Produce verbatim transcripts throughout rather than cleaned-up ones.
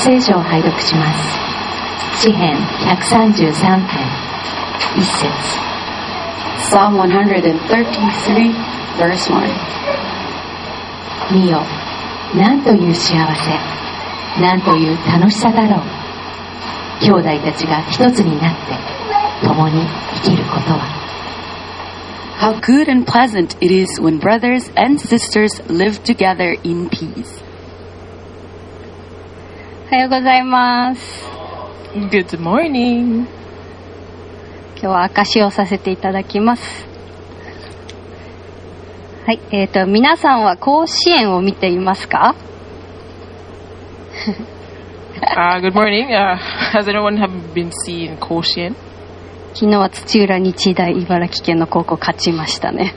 聖書を拝読します。詩編ひゃくさんじゅうさん編一節。 Psalm one thirty-three, verse one. 見よ、なんという幸せ、なんという楽しさだろう。兄弟たちが一つになって共に生きることは。 How good and pleasant it is when brothers and sisters live together in peace. おはようございます。 Good morning. 今日は証しをさせていただきます。はい、えーと、皆さんは甲子園を見ていますか？ uh, good morning. Uh, has anyone have been seeing 甲子園？ 昨日は土浦日大茨城県の高校勝ちましたね。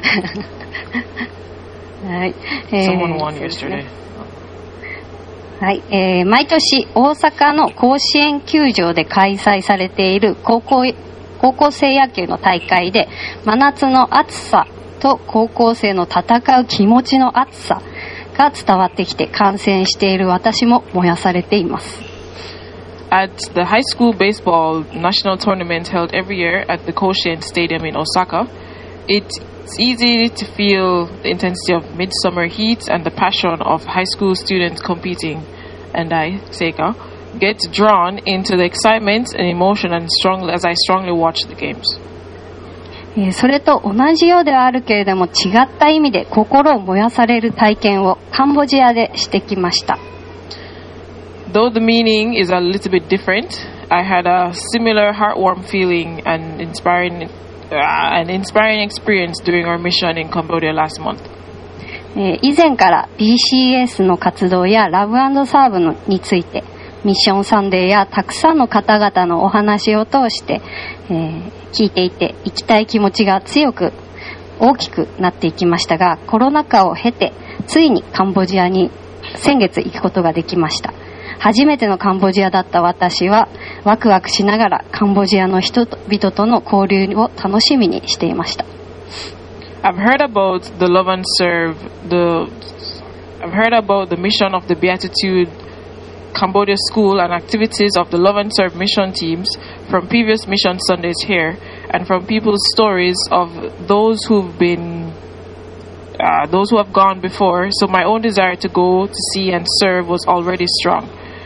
はい。えー、 Someone won yesterday. はい、えー、毎年大阪の甲子園球場で開催されている高校高校生野球の大会で、真夏の暑さと高校生の戦う気持ちの熱さが伝わってきて、観戦している私も燃やされています。 At the high school baseball national tournament held every year at the Koshien Stadium in Osaka, it's easy to feel the intensity of midsummer heat and the passion of high school students competing, and I, Seika, get drawn into the excitement and emotion and strongly as I strongly watch the games. それと同じようではあるけれども、違った意味で心を燃やされる体験をカンボジアでしてきました。 Though the meaning is a little bit different, I had a similar heartwarm feeling and inspiring, uh, an inspiring experience during our mission in Cambodia last month. 以前から ビーシーエス の活動やラブ&サーブのについて、ミッションサンデーやたくさんの方々のお話を通して、えー、聞いていて、行きたい気持ちが強く大きくなっていきましたが、コロナ禍を経てついにカンボジアに先月行くことができました。初めてのカンボジアだった私はワクワクしながらカンボジアの人々との交流を楽しみにしていました。 I've heard about the love and serve, the I've heard about the mission of the Beatitude Cambodia School and activities of the Love and Serve mission teams from previous mission Sundays here, and from people's stories of those who've been uh, those who have gone before. So my own desire to go to see and serve was already strong.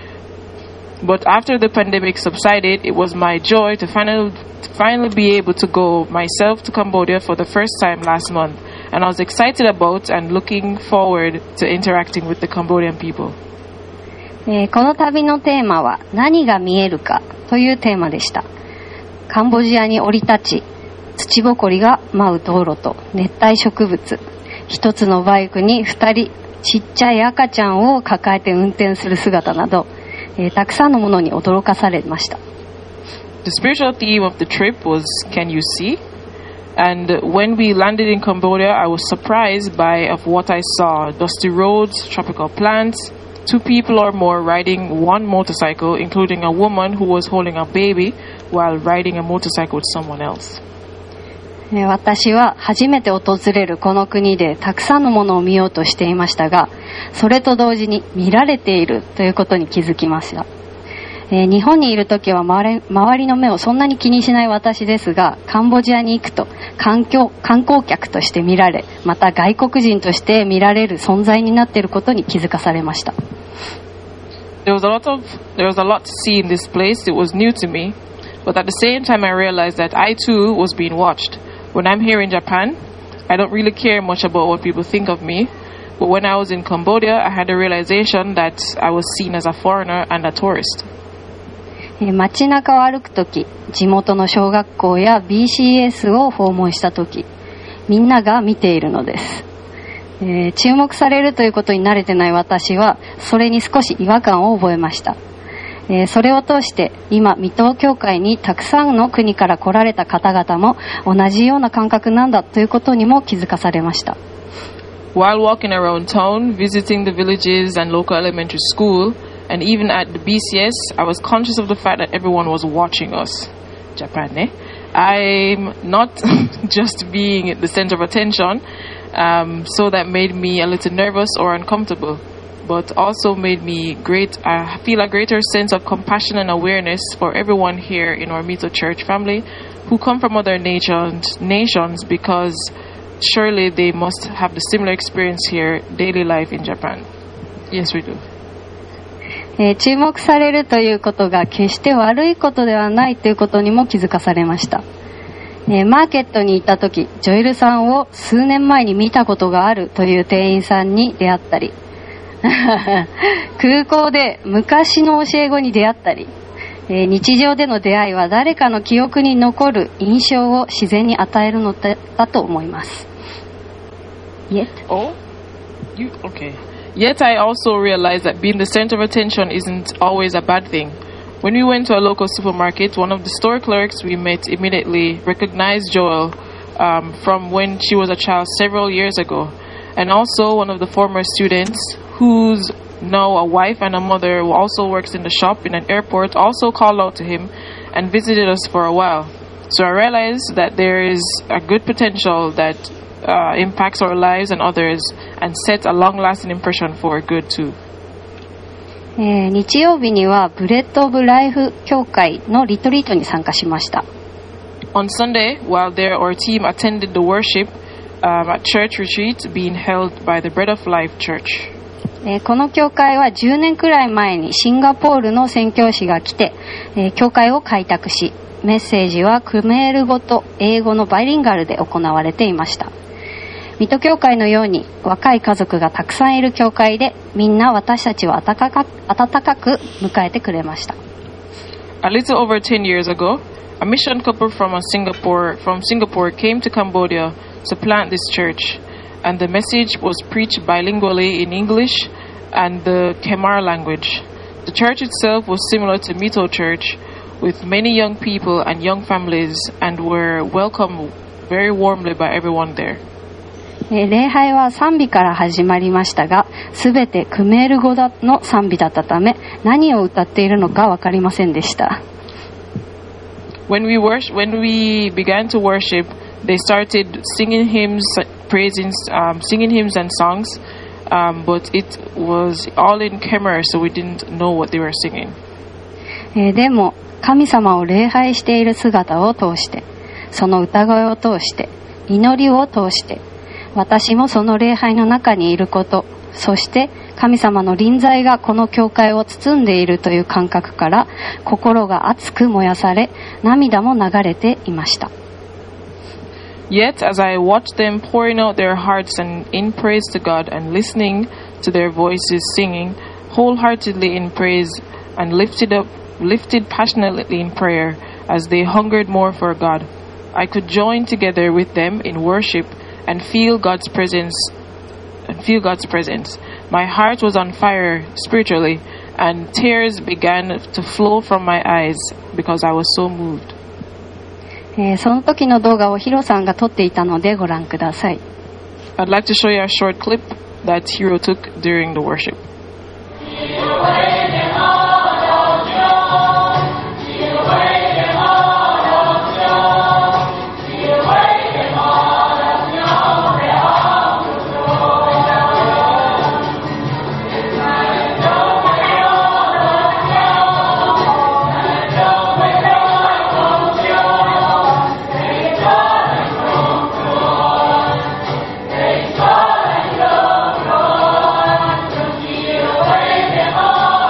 But after the pandemic subsided, it was my joy to finally, to finally be able to go myself to Cambodia for the first time last month, and I was excited about and looking forward to interacting with the Cambodian people. えー、この旅のテーマは何が見えるかというテーマでした。カンボジアに降り立ち、土ぼこりが舞う道路と熱帯植物、一つのバイクに二人ちっちゃい赤ちゃんを抱えて運転する姿など、えー、たくさんのものに驚かされました。 The spiritual theme of the trip was Can You See? And when we landed in Cambodia, I was surprised by of what I saw: dusty roads, tropical plants, two people or more riding one motorcycle, including a woman who was holding a baby while riding a motorcycle with someone else. 私は初めて訪れるこの国でたくさんのものを見ようとしていましたが、それと同時に見られているということに気づきました。えー、日本にいるときは周りの目をそんなに気にしない私ですが、カンボジアに行くと観光、観光客として見られ、また外国人として見られる存在になっていることに気づかされました。 There was a lot of, there was a lot to see in this place. It was new to me, but at the same time I realized that I too was being watched. When I'm here in Japan, I don't really care much about what people think of me, but when I was in Cambodia, I had a realization that I was seen as a foreigner and a tourist. 街中を歩くとき、地元の小学校や ビーシーエス を訪問したとき、みんなが見ているのです。えー、注目されるということに慣れてない私は、それに少し違和感を覚えました。えー、それを通して今未踏教会にたくさんの国から来られた方々も同じような感覚なんだということにも気づかされました。 While walking around town, visiting the villages and local elementary school, and even at the B C S, I was conscious of the fact that everyone was watching us. Japan, eh? I'm not just being the center of attention, um, so that made me a little nervous or uncomfortable. but also made me great. I feel a greater sense of compassion and awareness for everyone here in our Mito Church family who come from other nations, nations because surely they must have the similar experience here, daily life in Japan. Yes, we do. えー注目されるということが決して悪いことではないということにも気づかされました。えーマーケットに行った時、ジョエルさんを数年前に見たことがあるという店員さんに出会ったり空港で昔の教え子に出会ったり、えー日常での出会いは誰かの記憶に残る印象を自然に与えるのだと思います。Yet? Oh? You? Okay. Yet I also realized that being the center of attention isn't always a bad thing. When we went to a local supermarket, one of the store clerks we met immediately recognized Joel um, from when she was a child several years ago. And also one of the former students, who's now a wife and a mother who also works in the shop in an airport, also called out to him and visited us for a while. So I realized that there is a good potential that uh, impacts our lives and others and sets a long-lasting impression for good too. えー日曜日にはブレッド・オブ・ライフ協会のリトリートに参加しました。 On Sunday, while there, our team attended the worship um, at church retreat being held by the Bread of Life Church. えーこの教会はじゅうねんくらい前にシンガポールの宣教師が来て、えー教会を開拓し、メッセージはクメール語と英語のバイリンガルで行われていました。水戸教会のように若い家族がたくさんいる教会で、みんな私たちを温かく、温かく迎えてくれました。 A little over ten years ago, a mission couple from a Singapore from Singapore came to Cambodia to plant this church, and the message was preached bilingually in English and the Khmer language. The church itself was similar to Mito Church, with many young people and young families, and were welcomed very warmly by everyone there. えー礼拝は賛美から始まりましたが、すべてクメール語の賛美だったため、何を歌っているのか分かりませんでした。 When we worship, when we began to worship, they started singing hymns, praising, um, singing hymns and songs, um, but it was all in Khmer, so we didn't know what they were singing. えーでも神様を礼拝している姿を通して、その歌声を通して、祈りを通して、私もその礼拝の中にいること、そして神様の臨在がこの教会を包んでいるという感覚から心が熱く燃やされ、涙も流れていました。 Yet, as I watched them pouring out their hearts and in praise to God and listening to their voices singing wholeheartedly in praise and lifted up, lifted passionately in prayer as they hungered more for God, I could join together with them in worship and feel God's presence and feel God's presence. My heart was on fire spiritually, and tears began to flow from my eyes because I was so moved. えーその時の動画をヒロさんが撮っていたのでご覧ください。 I'd like to show you a short clip that Hiro took during the worship. Oh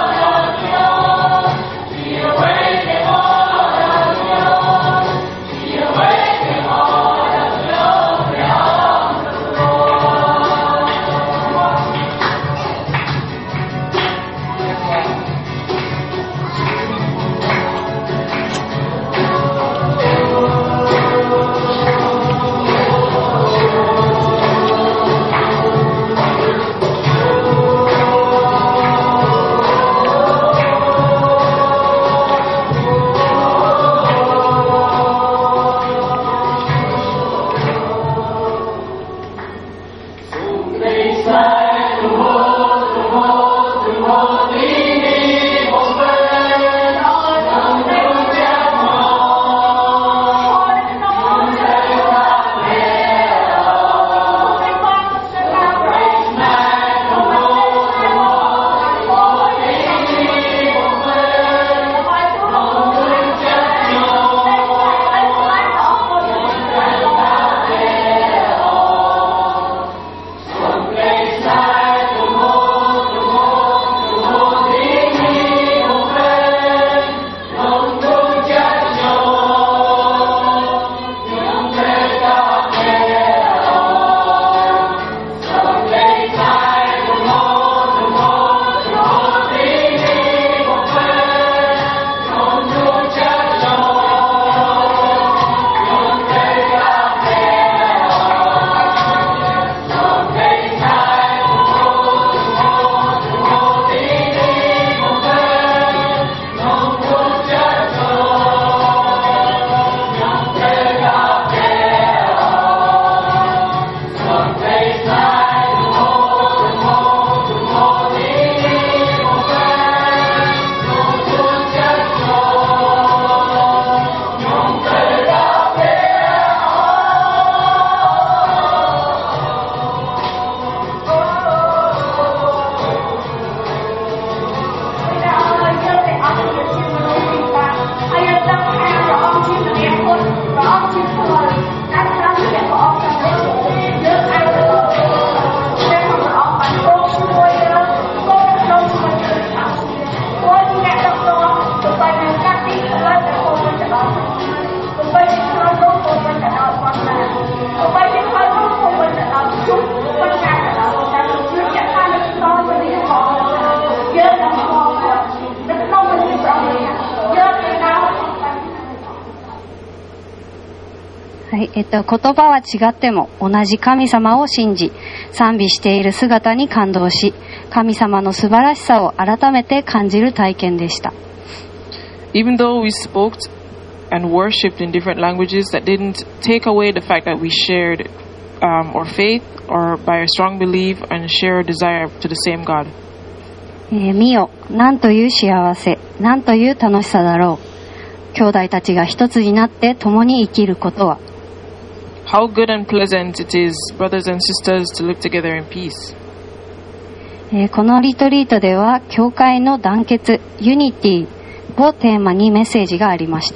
はい、えっと、言葉は違っても同じ神様を信じ、賛美している姿に感動し、神様の素晴らしさを改めて感じる体験でした。 Even though we spoke and worshipped in different languages, that didn't take away the fact that we shared um, our faith or by a strong belief and share a desire to the same God. えー、見よ、なんという幸せ、なんという楽しさだろう。兄弟たちが一つになって共に生きることは。 How good and pleasant it is, brothers and sisters, to live together in peace. えー、このリトリートでは、教会の団結、ユニティをテーマにメッセージがありました。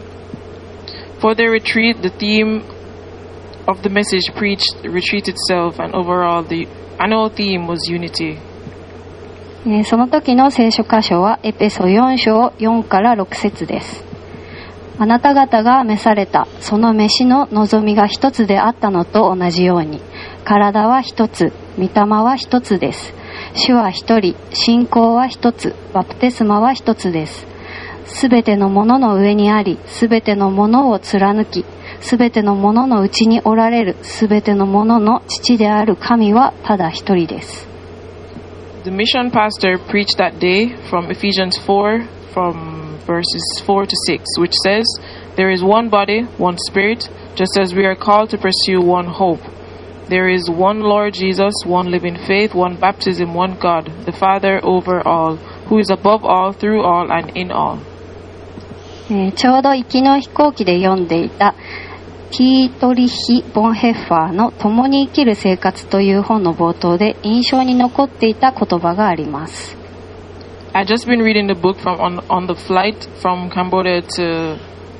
For the retreat, the theme of the message preached the retreat itself, and overall the annual theme was unity. えー、その時の聖書箇所はエペソよん章よんからろく節です。あなた方が召されたその召しの望みが一つであったのと同じように、体は一つ、御霊は一つです。主は一人、信仰は一つ、バプテスマは一つです。すべてのものの上にあり、すべてのものを貫き、すべてのもののうちにおられる、すべてのものの父である神はただ一人です。 The mission pastor preached that day from Ephesians four, from verses four to six, which says, There is one body, one spirit, just as we are called to pursue one hope. There is one Lord Jesus, one living faith, one baptism, one God, the Father over all, who is above all, through all, and in all. えー、ちょうど行きの飛行機で読んでいたティートリヒ・ボンヘッファーの共に生きる生活という本の冒頭で印象に残っていた言葉があります。 I've just been reading the book from on, on the flight from Cambodia to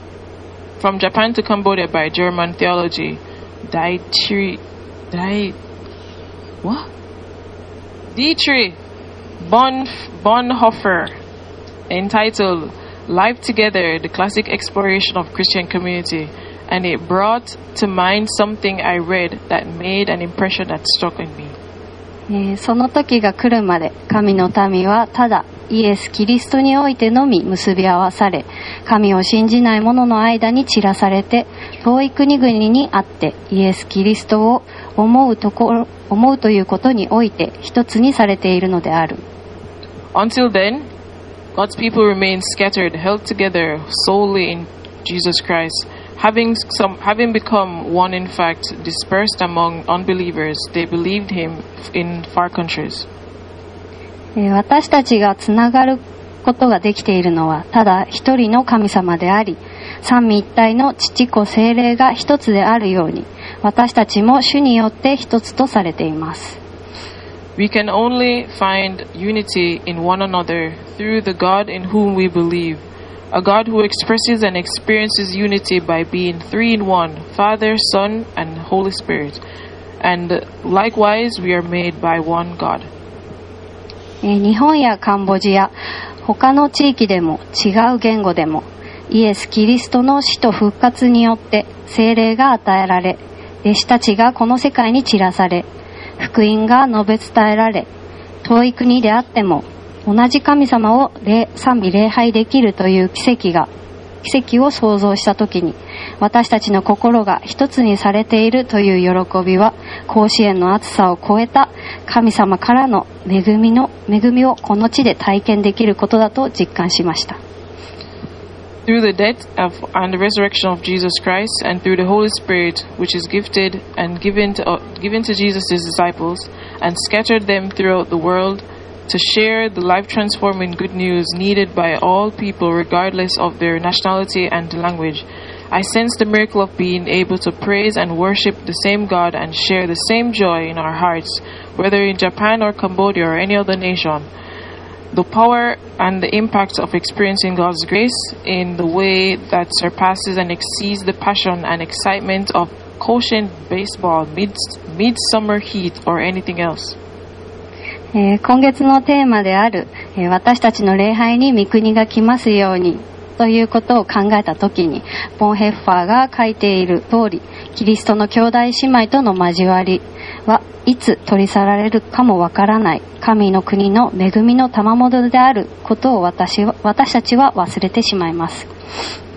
from Japan to Cambodia by German theology Dietrich Dietrich what? Dietrich Bonf, Bonhoeffer, entitled Life Together, the Classic Exploration of Christian Community, and it brought to mind something I read that made an impression that stuck in me. えー、その時が来るまで神の民はただイエス・キリストにおいてのみ結び合わされ、神を信じない者の間に散らされて、遠い国々にあってイエス・キリストを思うところ、思うということにおいて一つにされているのである。 Until then, God's people remained scattered, held together solely in Jesus Christ. Having some, having become one, in fact, dispersed among unbelievers, they believed him in far countries. 私たちがつながることができているのは、ただ一人の神様であり、三位一体の父子聖霊が一つであるように、私たちも主によって一つとされています。 We can only find unity in one another through the God in whom we believe. A God who expresses and experiences unity by being three in one, Father, Son, and Holy Spirit. And likewise, we are made by one God. 日本やカンボジア、他の地域でも違う言語でも、イエス・キリストの死と復活によって聖霊が与えられ、弟子たちがこの世界に散らされ、福音が述べ伝えられ、遠い国であっても、同じ神様を賛美礼拝できるという奇跡が奇跡を創造したときに、私たちの心が一つにされているという喜びは、甲子園の暑さを超えた神様からの恵みの恵みをこの地で体験できることだと実感しました。 Through the death of, and the resurrection of Jesus Christ, and through the Holy Spirit, which is gifted and given to, uh, given to Jesus' disciples, and scattered them throughout the world, to share the life-transforming good news needed by all people regardless of their nationality and language. I sense the miracle of being able to praise and worship the same God and share the same joy in our hearts, whether in Japan or Cambodia or any other nation. The power and the impact of experiencing God's grace in the way that surpasses and exceeds the passion and excitement of Cochin baseball, mid, midsummer heat, or anything else. えー、今月のテーマである、えー、私たちの礼拝に御国が来ますようにということを考えたときに、ボンヘッファーが書いている通り、キリストの兄弟姉妹との交わりはいつ取り去られるかもわからない神の国の恵みの賜物であることを私は私たちは忘れてしまいます。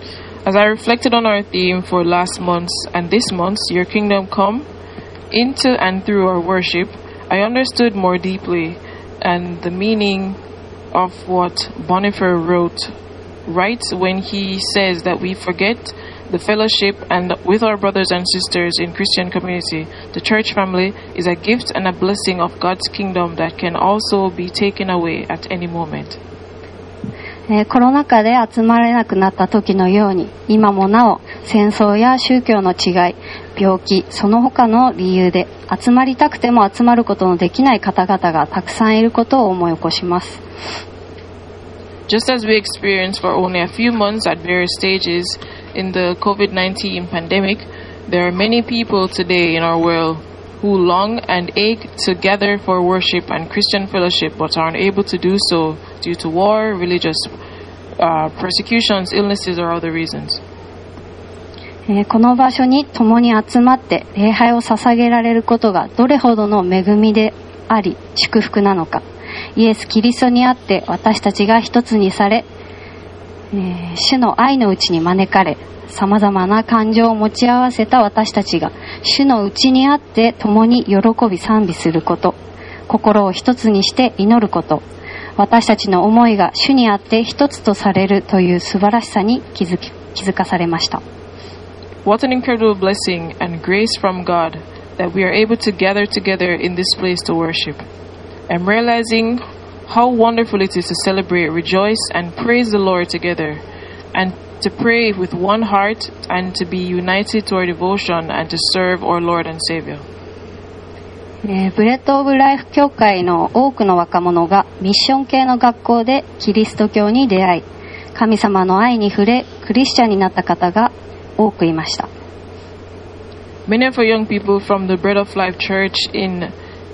As I reflected on our theme for last month's and this month's, Your Kingdom Come, into and through our worship, I understood more deeply and the meaning of what Boniface wrote, writes when he says that we forget the fellowship and with our brothers and sisters in Christian community. The church family is a gift and a blessing of God's kingdom that can also be taken away at any moment. えーコロナ禍で集まれなくなった時のように、今もなお戦争や宗教の違い、病気、その他の理由で集まりたくても集まることのできない方々がたくさんいることを思い起こします。 Just as we experienced for only a few months at various stages in the COVID nineteen pandemic, there are many people today in our world who long and ache to gather for worship and Christian fellowship but are unable to do so due to war, religious uh, persecutions, illnesses, or other reasons. えーこの場所に共に集まって礼拝を捧げられることがどれほどの恵みであり祝福なのか。イエス・キリストにあって私たちが一つにされ、えー主の愛のうちに招かれ、様々な感情を持ち合わせた私たちが主のうちにあって共に喜び賛美すること、心を一つにして祈ること、私たちの思いが主にあって一つとされるという素晴らしさに気づき、気づかされました。 What an incredible blessing and grace from God that we are able to gather together in this place to worship. I'm realizing how wonderful it is to celebrate, rejoice, and praise the Lord together, and to pray with one heart and to be united to our devotion and to serve our Lord and Savior. えーブレッド・オブ・ライフ教会の多くの若者がミッション系の学校でキリスト教に出会い、神様の愛に触れクリスチャンになった方が多くいました。 Many of our young people from the Bread of Life Church in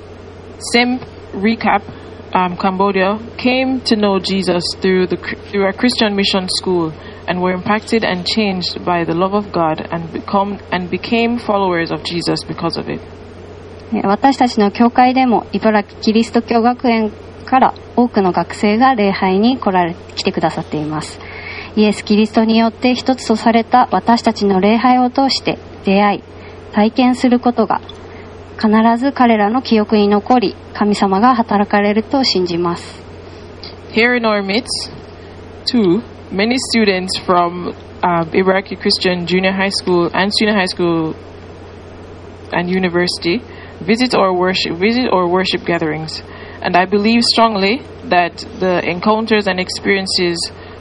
Siem Reap, um, Cambodia, came to know Jesus through the through a Christian mission school and were impacted and changed by the love of God and become and became followers of Jesus because of it. 私たちの教会でも茨城キリスト教学園から多くの学生が礼拝に来られ来てくださっています。イエス・キリストによって一つとされた私たちの礼拝を通して出会い、体験することが必ず彼らの記憶に残り、神様が働かれると信じます。 Here in our midst, too, many students from uh, Ibaraki Christian Junior High School and Senior High School and University visit our worship, visit our worship gatherings, and I believe strongly that the encounters and experiences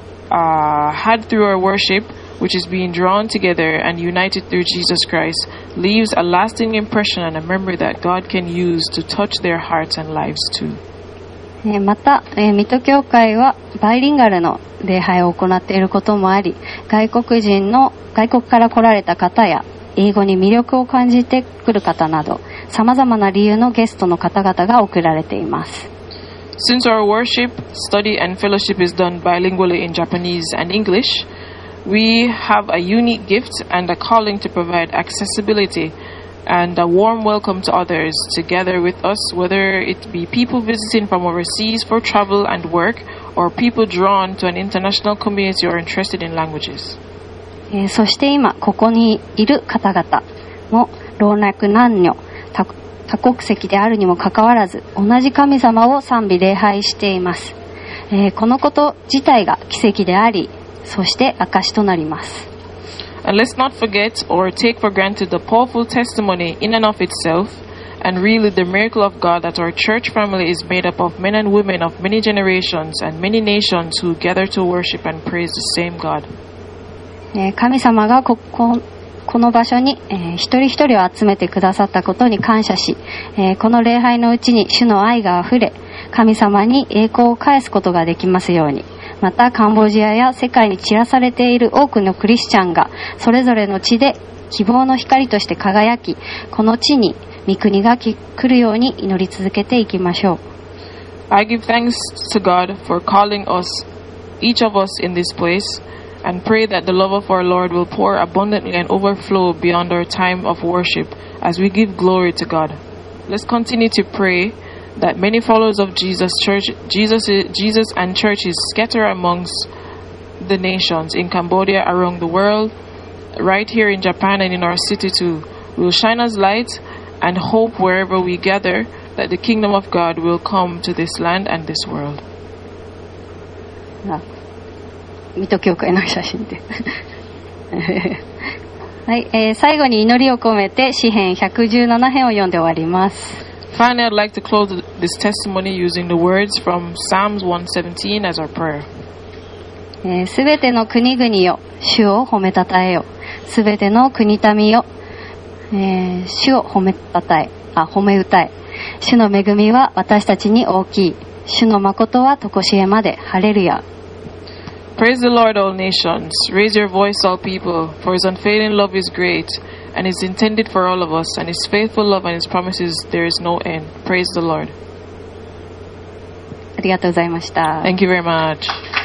uh, had through our worship, which is being drawn together and united through Jesus Christ, leaves a lasting impression and a memory that God can use to touch their hearts and lives too. また、えー、水戸教会はバイリンガルの礼拝を行っていることもあり、外国人の外国から来られた方や英語に魅力を感じてくる方など、様々な理由のゲストの方々が送られています。 Since our worship, study, and fellowship is done bilingually in Japanese and English, we have a unique gift and a calling to provide accessibility and a warm welcome to others together with us, whether it be people visiting from overseas for travel and work, or people drawn to an international community or interested in languages. えー、そして今ここにいる方々も老若男女多多国籍であるにもかかわらず同じ神様を賛美礼拝しています。えー、このこと自体が奇跡であり、そして証となります。 And let's not forget or take for granted the powerful testimony in and of itself, and really the miracle of God that our church family is made up of men and women of many generations and many nations who gather to worship and praise the same God. えー、神様がこここの場所に、えー、一人一人を集めてくださったことに感謝し、えー、この礼拝のうちに主の愛があふれ、神様に栄光を返すことができますように。またカンボジアや世界に散らされている多くのクリスチャンがそれぞれの地で希望の光として輝き、この地に御国が来るように祈り続けていきましょう。 I give thanks to God for calling us, each of us in this place, and pray that the love of our Lord will pour abundantly and overflow beyond our time of worship as we give glory to God. Let's continue to pray that many followers of Jesus, church, Jesus, Jesus and churches scatter amongst the nations, in Cambodia, around the world, right here in Japan and in our city too. We will shine as light and hope wherever we gather that the kingdom of God will come to this land and this world. あ、水戸教会の写真で。はい、えー、最後に祈りを込めて詩編ひゃくじゅうなな編を読んで終わります。 Finally, I'd like to close this testimony using the words from Psalms one seventeen as our prayer. すべての国々よ、主を褒めたたえよ。すべての国民よ、えー、主を褒めたたえ、あ、褒め歌え。主の恵みは私たちに大きい。主の誠はとこしえまで。ハレルヤ。 Praise the Lord, all nations. Raise your voice, all people, for his unfailing love is great, and is intended for all of us, and his faithful love and his promises there is no end. Praise the Lord. ありがとうございました。 Thank you very much.